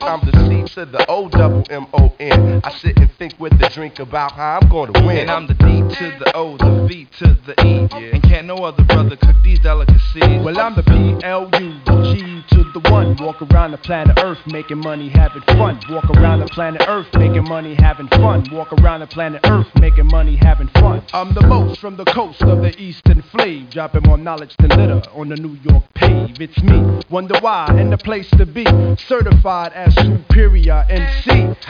I'm the C to the O double M-O-N. I sit and think with the drink about how I'm gonna win. And I'm the D to the O, the V to the E. Yeah. And can't no other brother cook these delicacies. Well, I'm the P-L-U, the G to the one. Walk around the planet Earth making money, having fun. Walk around the planet Earth making money, having fun. Walk around the planet Earth making money, having fun. I'm the most from the coast of the eastern flave, dropping more knowledge than litter on the New York pave. It's me, wonder why, and the place to be. Certified as superior MC.